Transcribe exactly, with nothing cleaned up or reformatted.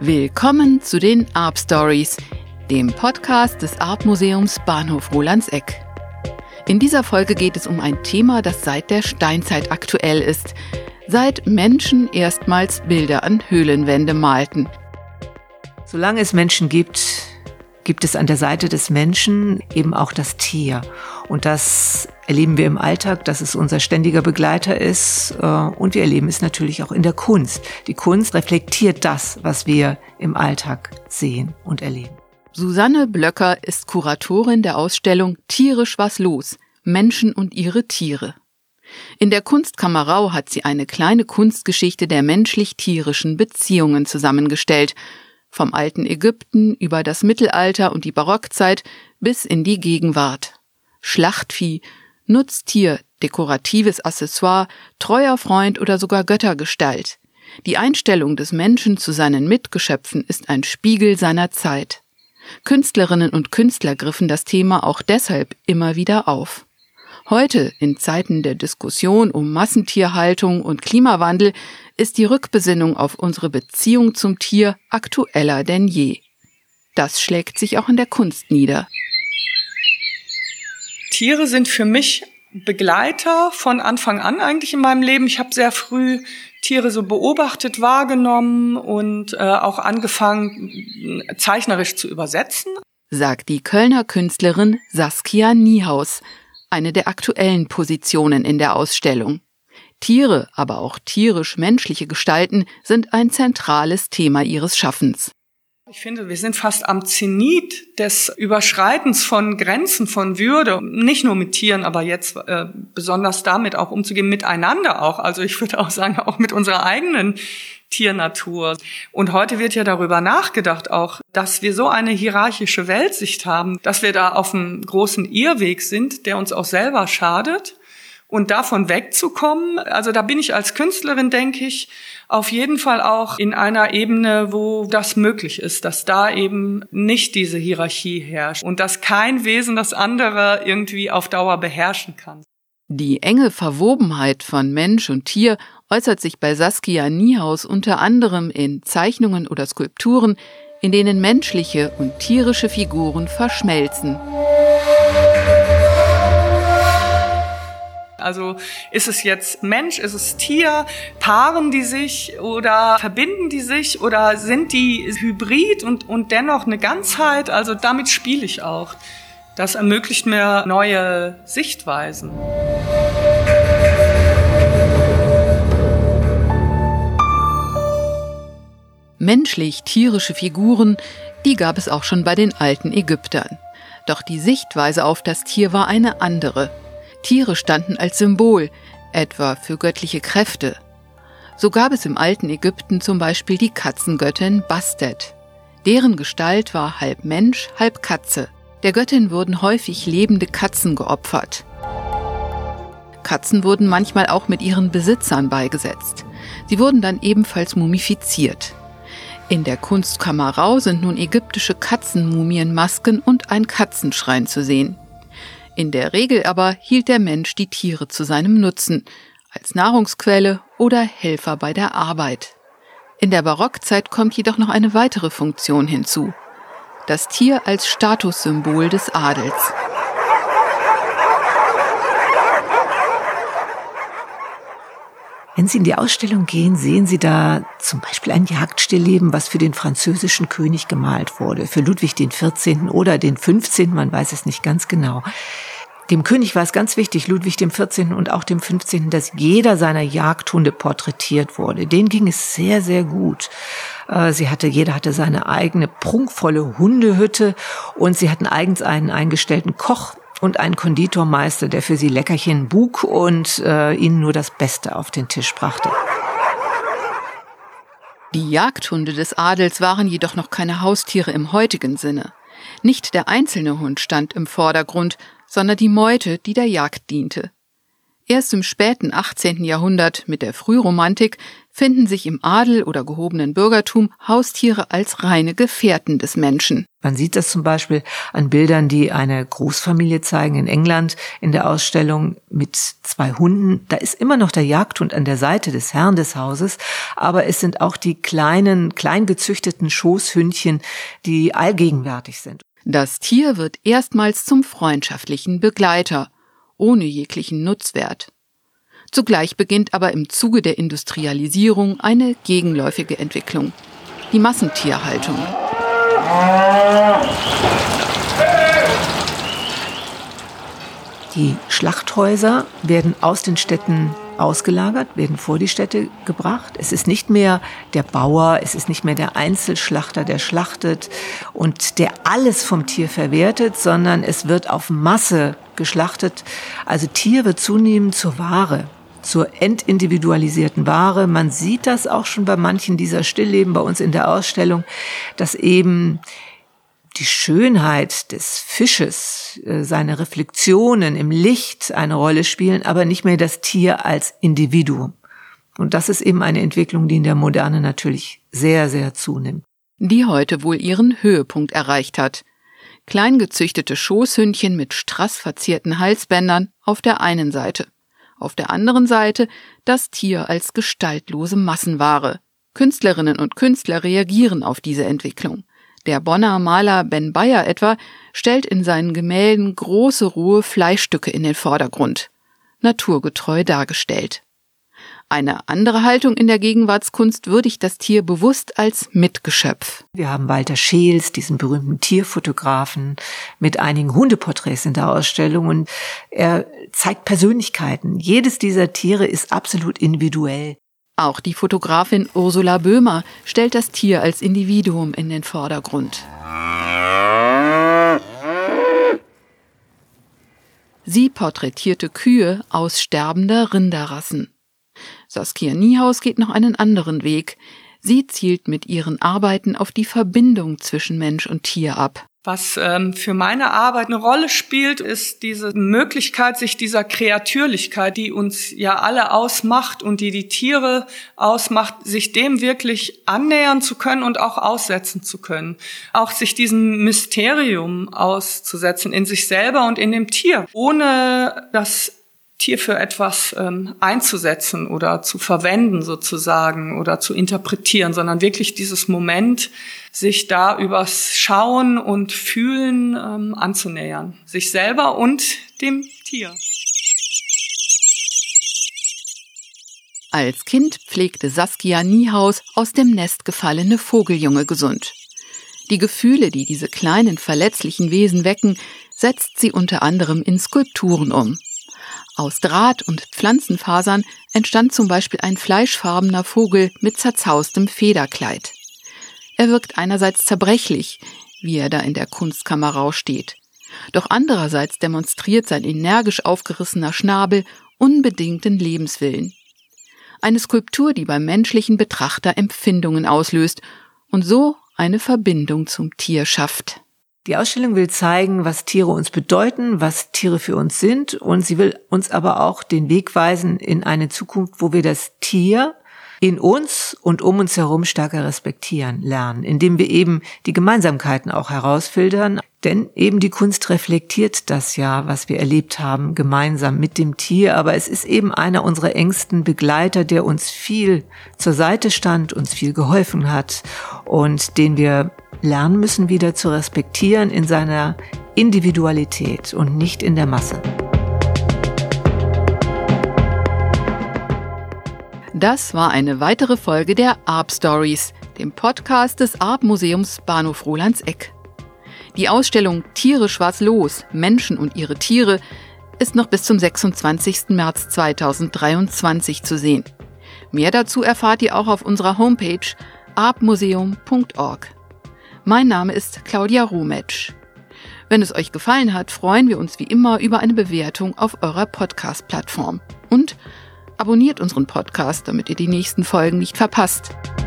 Willkommen zu den Arp Stories, dem Podcast des Arp-Museums Bahnhof Rolandseck. In dieser Folge geht es um ein Thema, das seit der Steinzeit aktuell ist, seit Menschen erstmals Bilder an Höhlenwände malten. Solange es Menschen gibt, gibt es an der Seite des Menschen eben auch das Tier. Und das erleben wir im Alltag, dass es unser ständiger Begleiter ist. Und wir erleben es natürlich auch in der Kunst. Die Kunst reflektiert das, was wir im Alltag sehen und erleben. Susanne Blöcker ist Kuratorin der Ausstellung Tierisch was los? Menschen und ihre Tiere. In der Kunstkammer Rau hat sie eine kleine Kunstgeschichte der menschlich-tierischen Beziehungen zusammengestellt. Vom alten Ägypten über das Mittelalter und die Barockzeit bis in die Gegenwart. Schlachtvieh, Nutztier, dekoratives Accessoire, treuer Freund oder sogar Göttergestalt. Die Einstellung des Menschen zu seinen Mitgeschöpfen ist ein Spiegel seiner Zeit. Künstlerinnen und Künstler griffen das Thema auch deshalb immer wieder auf. Heute, in Zeiten der Diskussion um Massentierhaltung und Klimawandel, ist die Rückbesinnung auf unsere Beziehung zum Tier aktueller denn je. Das schlägt sich auch in der Kunst nieder. Tiere sind für mich Begleiter von Anfang an eigentlich in meinem Leben. Ich habe sehr früh Tiere so beobachtet, wahrgenommen und äh, auch angefangen, zeichnerisch zu übersetzen. Sagt die Kölner Künstlerin Saskia Niehaus, eine der aktuellen Positionen in der Ausstellung. Tiere, aber auch tierisch-menschliche Gestalten sind ein zentrales Thema ihres Schaffens. Ich finde, wir sind fast am Zenit des Überschreitens von Grenzen von Würde, nicht nur mit Tieren, aber jetzt äh, besonders damit auch umzugehen, miteinander auch. Also ich würde auch sagen, auch mit unserer eigenen Tiernatur. Und heute wird ja darüber nachgedacht auch, dass wir so eine hierarchische Weltsicht haben, dass wir da auf einem großen Irrweg sind, der uns auch selber schadet. Und davon wegzukommen, also da bin ich als Künstlerin, denke ich, auf jeden Fall auch in einer Ebene, wo das möglich ist, dass da eben nicht diese Hierarchie herrscht und dass kein Wesen das andere irgendwie auf Dauer beherrschen kann. Die enge Verwobenheit von Mensch und Tier äußert sich bei Saskia Niehaus unter anderem in Zeichnungen oder Skulpturen, in denen menschliche und tierische Figuren verschmelzen. Also ist es jetzt Mensch, ist es Tier, paaren die sich oder verbinden die sich oder sind die hybrid und, und dennoch eine Ganzheit? Also damit spiele ich auch. Das ermöglicht mir neue Sichtweisen. Menschlich-tierische Figuren, die gab es auch schon bei den alten Ägyptern. Doch die Sichtweise auf das Tier war eine andere. Tiere standen als Symbol, etwa für göttliche Kräfte. So gab es im alten Ägypten zum Beispiel die Katzengöttin Bastet. Deren Gestalt war halb Mensch, halb Katze. Der Göttin wurden häufig lebende Katzen geopfert. Katzen wurden manchmal auch mit ihren Besitzern beigesetzt. Sie wurden dann ebenfalls mumifiziert. In der Kunstkammer Rau sind nun ägyptische Katzenmumienmasken und ein Katzenschrein zu sehen. In der Regel aber hielt der Mensch die Tiere zu seinem Nutzen, als Nahrungsquelle oder Helfer bei der Arbeit. In der Barockzeit kommt jedoch noch eine weitere Funktion hinzu: das Tier als Statussymbol des Adels. Wenn Sie in die Ausstellung gehen, sehen Sie da zum Beispiel ein Jagdstillleben, was für den französischen König gemalt wurde, für Ludwig den vierzehnten oder den fünfzehnten, man weiß es nicht ganz genau. Dem König war es ganz wichtig, Ludwig dem vierzehnten und auch dem fünfzehnten, dass jeder seiner Jagdhunde porträtiert wurde. Denen ging es sehr, sehr gut. Sie hatte, jeder hatte seine eigene prunkvolle Hundehütte und sie hatten eigens einen eingestellten Koch und einen Konditormeister, der für sie Leckerchen buk und äh, ihnen nur das Beste auf den Tisch brachte. Die Jagdhunde des Adels waren jedoch noch keine Haustiere im heutigen Sinne. Nicht der einzelne Hund stand im Vordergrund, sondern die Meute, die der Jagd diente. Erst im späten achtzehnten Jahrhundert mit der Frühromantik finden sich im Adel oder gehobenen Bürgertum Haustiere als reine Gefährten des Menschen. Man sieht das zum Beispiel an Bildern, die eine Großfamilie zeigen in England in der Ausstellung mit zwei Hunden. Da ist immer noch der Jagdhund an der Seite des Herrn des Hauses, aber es sind auch die kleinen, klein gezüchteten Schoßhündchen, die allgegenwärtig sind. Das Tier wird erstmals zum freundschaftlichen Begleiter, ohne jeglichen Nutzwert. Zugleich beginnt aber im Zuge der Industrialisierung eine gegenläufige Entwicklung, die Massentierhaltung. Die Schlachthäuser werden aus den Städten ausgelagert, werden vor die Städte gebracht. Es ist nicht mehr der Bauer, es ist nicht mehr der Einzelschlachter, der schlachtet und der alles vom Tier verwertet, sondern es wird auf Masse geschlachtet. Also Tier wird zunehmend zur Ware, zur entindividualisierten Ware. Man sieht das auch schon bei manchen dieser Stillleben bei uns in der Ausstellung, dass eben die Schönheit des Fisches, seine Reflexionen im Licht eine Rolle spielen, aber nicht mehr das Tier als Individuum. Und das ist eben eine Entwicklung, die in der Moderne natürlich sehr, sehr zunimmt. Die heute wohl ihren Höhepunkt erreicht hat. Klein gezüchtete Schoßhündchen mit strassverzierten Halsbändern auf der einen Seite. Auf der anderen Seite das Tier als gestaltlose Massenware. Künstlerinnen und Künstler reagieren auf diese Entwicklung. Der Bonner Maler Ben Beyer etwa stellt in seinen Gemälden große, rohe Fleischstücke in den Vordergrund, naturgetreu dargestellt. Eine andere Haltung in der Gegenwartskunst würdigt das Tier bewusst als Mitgeschöpf. Wir haben Walter Scheels, diesen berühmten Tierfotografen, mit einigen Hundeporträts in der Ausstellung und er zeigt Persönlichkeiten. Jedes dieser Tiere ist absolut individuell. Auch die Fotografin Ursula Böhmer stellt das Tier als Individuum in den Vordergrund. Sie porträtierte Kühe aus sterbender Rinderrassen. Saskia Niehaus geht noch einen anderen Weg. Sie zielt mit ihren Arbeiten auf die Verbindung zwischen Mensch und Tier ab. Was ähm, für meine Arbeit eine Rolle spielt, ist diese Möglichkeit, sich dieser Kreatürlichkeit, die uns ja alle ausmacht und die die Tiere ausmacht, sich dem wirklich annähern zu können und auch aussetzen zu können. Auch sich diesem Mysterium auszusetzen in sich selber und in dem Tier, ohne das Tier für etwas ähm, einzusetzen oder zu verwenden sozusagen oder zu interpretieren, sondern wirklich dieses Moment, sich da übers Schauen und Fühlen ähm, anzunähern. Sich selber und dem Tier. Als Kind pflegte Saskia Niehaus aus dem Nest gefallene Vogeljunge gesund. Die Gefühle, die diese kleinen, verletzlichen Wesen wecken, setzt sie unter anderem in Skulpturen um. Aus Draht und Pflanzenfasern entstand zum Beispiel ein fleischfarbener Vogel mit zerzaustem Federkleid. Er wirkt einerseits zerbrechlich, wie er da in der Kunstkammer steht. Doch andererseits demonstriert sein energisch aufgerissener Schnabel unbedingten Lebenswillen. Eine Skulptur, die beim menschlichen Betrachter Empfindungen auslöst und so eine Verbindung zum Tier schafft. Die Ausstellung will zeigen, was Tiere uns bedeuten, was Tiere für uns sind, und sie will uns aber auch den Weg weisen in eine Zukunft, wo wir das Tier in uns und um uns herum stärker respektieren lernen, indem wir eben die Gemeinsamkeiten auch herausfiltern. Denn eben die Kunst reflektiert das ja, was wir erlebt haben, gemeinsam mit dem Tier. Aber es ist eben einer unserer engsten Begleiter, der uns viel zur Seite stand, uns viel geholfen hat und den wir lernen müssen, wieder zu respektieren in seiner Individualität und nicht in der Masse. Das war eine weitere Folge der Arp Stories, dem Podcast des Arp-Museums Bahnhof Rolandseck. Die Ausstellung Tierisch was los, Menschen und ihre Tiere ist noch bis zum sechsundzwanzigsten März zweitausenddreiundzwanzig zu sehen. Mehr dazu erfahrt ihr auch auf unserer Homepage arp museum punkt org. Mein Name ist Claudia Rometsch. Wenn es euch gefallen hat, freuen wir uns wie immer über eine Bewertung auf eurer Podcast-Plattform. Und abonniert unseren Podcast, damit ihr die nächsten Folgen nicht verpasst.